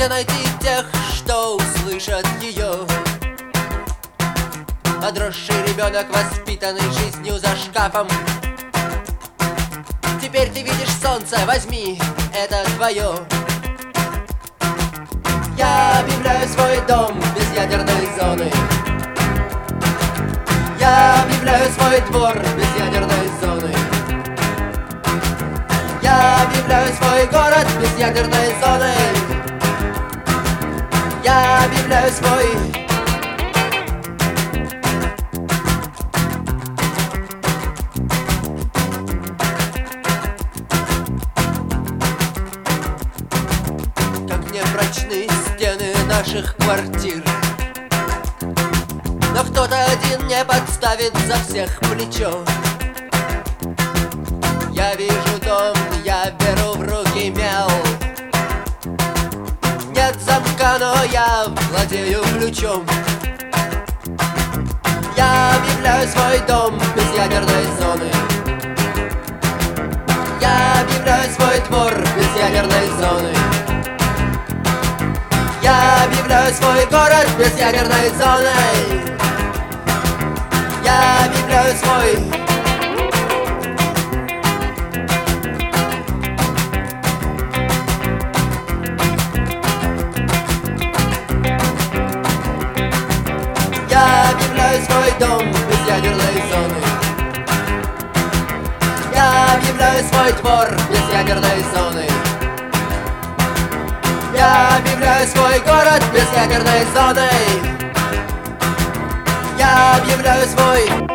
Где найти тех, что услышат ее? Подросший ребенок, воспитанный жизнью за шкафом. Теперь ты видишь солнце, возьми, это твое. Я объявляю свой дом без ядерной зоны. Я объявляю свой двор без ядерной зоны. Я объявляю свой город без ядерной зоны. Я объявляю свой... Как непрочны стены наших квартир, но кто-то один не подставит за всех плечо. Я вижу дом, я беру в руки мел. Нет замка, но я владею ключом. Я объявляю свой дом без ядерной зоны. Я объявляю свой двор без ядерной зоны. Я объявляю свой город без ядерной зоны. Я объявляю свой... Я объявляю свой дом без ядерной зоны. Я объявляю свой двор без ядерной зоны. Я объявляю свой город без ядерной зоны. Я объявляю свой...